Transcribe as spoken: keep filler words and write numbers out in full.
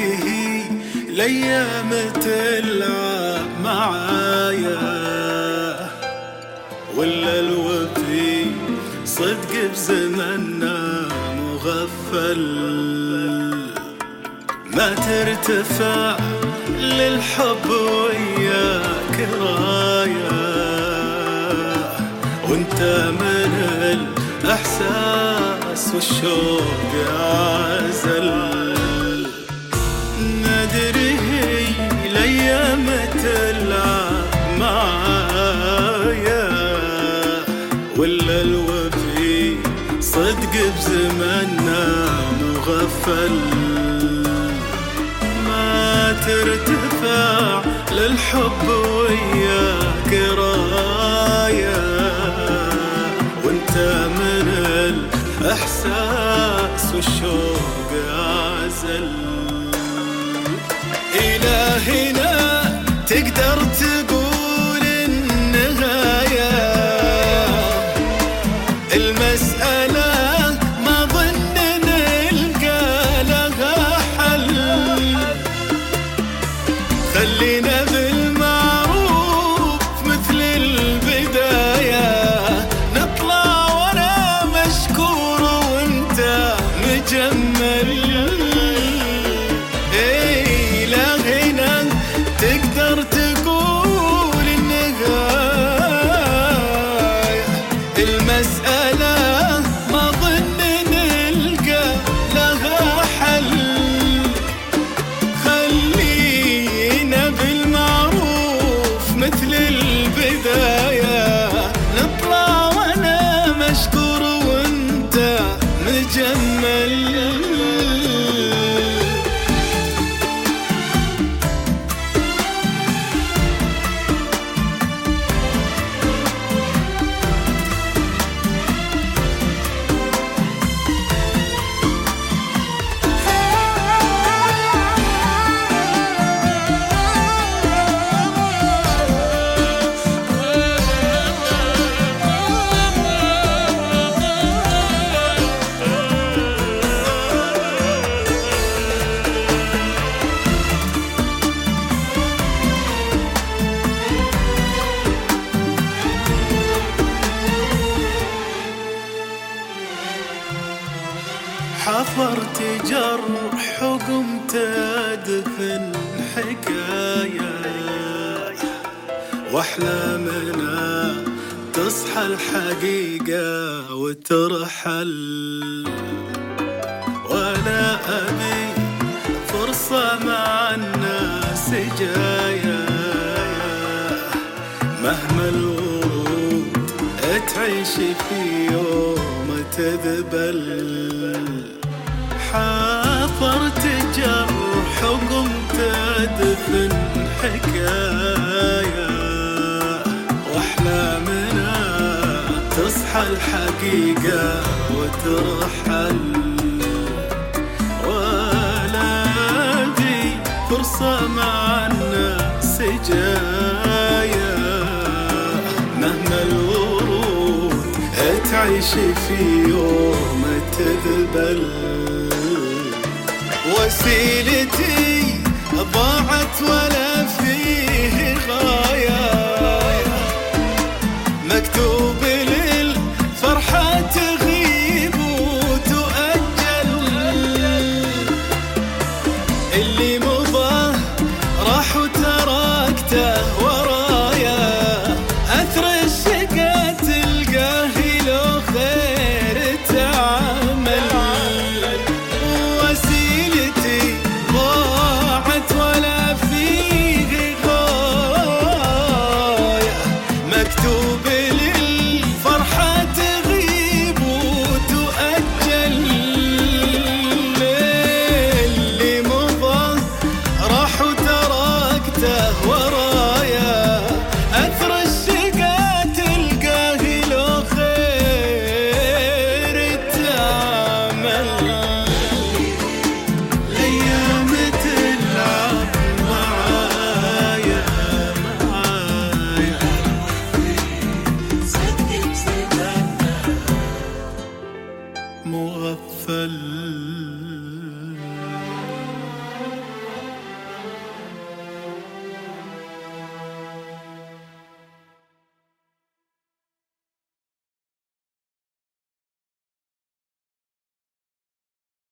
هي الايام تلعب معايا، ولا الوفي صدق بزمننا مغفل، ما ترتفع للحب وياك راية، وانت من الإحساس والشوق عزل. ندري هي الأيام تلعب معايا، ولا الوفي صدق بزمننا مغفل، ما ترتفع للحب وياك راية، وانت من الإحساس والشوق عزل. إلهنا تقدر تقول النهاية، المسألة ما ظن نلقى لها حل، خلينا بالمعروف مثل البداية، نطلع وانا مشكور وانت مجمل. اي لا هنا تقدر تقول النهاية، المسألة ما ظن نلقى لها حل، خلينا بالمعروف مثل البداية، نطلع وانا مشكور وانت مجمل. حفرت جرح وقمت أدفن حكاية، وأحلامنا تصحى الحقيقة وترحل، ولا أبي فرصة مع الناس جاية، مهما الورود تعيش في يوم تذبل. حفرت جرح وقمت أدفن حكاية، وأحلامنا تصحى الحقيقة وترحل، ولا دي فرصة مع الناس جاية، مهما الورود تعيش في يوم تذبل. وسيلتي ضاعت ولا فيه غاية، مكتوب للفرحة تغيب وتؤجل، اللي